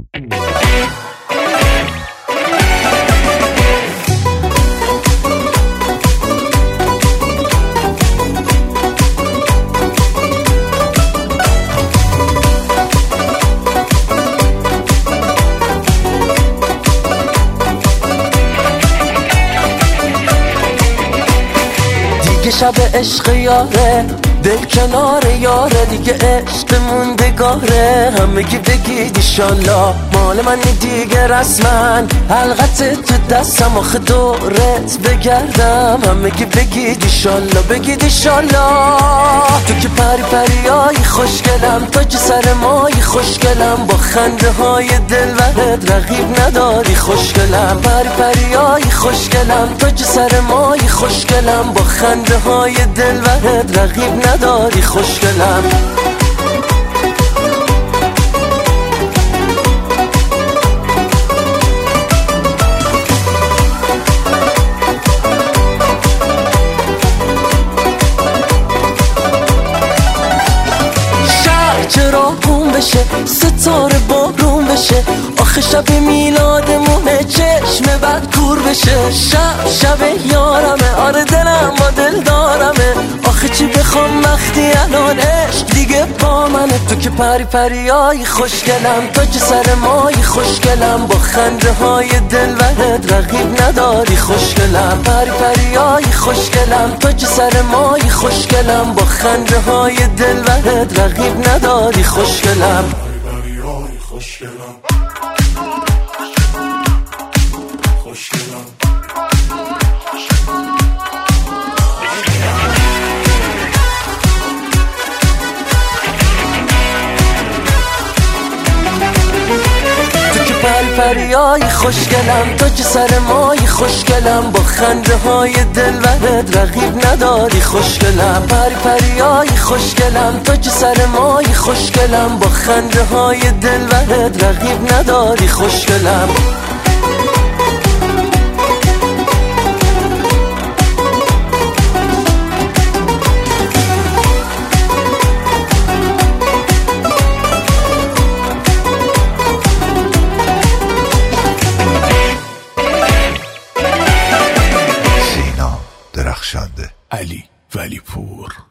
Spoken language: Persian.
دیگه شب عشق یاره، دل کنار یاره، دیگه عشق موندگاره. همگی بگید ایشالله مال من دیگه رسمن، حلقت تو دستم آخه دورت بگردم. همگی بگید ایشالله، بگید ایشالله. تو که پری پریایی خوشگلم، تو که سر مایی خوشگلم، با خنده های دلبرت رقیب نداری خوشگلم. پری پریایی خوشگلم، تو که سر مایی خوشگلم، با خنده های دلبرت رقیب نداری خوشگلم. شهر چرا بوم بشه، ستاره بارون بشه، آخه شب میلادمونه چشم بد کور بشه. شب یارمه، آره دلم با دل دارمه، آخه چی بخوام وقتی الان عشق دیگه با منه. تو که پری پریایی خوشگلم، تو که سر مایی خوشگلم، با خنده های دلبرت رقیب نداری خوشگلم. پری پریایی خوشگلم، تو که سر مایی خوشگلم، با خنده های دلبرت رقیب نداری خوشگلم. پری پریایی خوشگلم، خوشگلم. پری پریایی خوشگلم، تو که سر مایی خوشگلم، با خنده های دلبرت رقیب نداری خوشگلم. پری پریایی خوشگلم، تو که سر مایی خوشگلم، با خنده های دلبرت رقیب نداری خوشگلم. درخشنده علی ولیپور.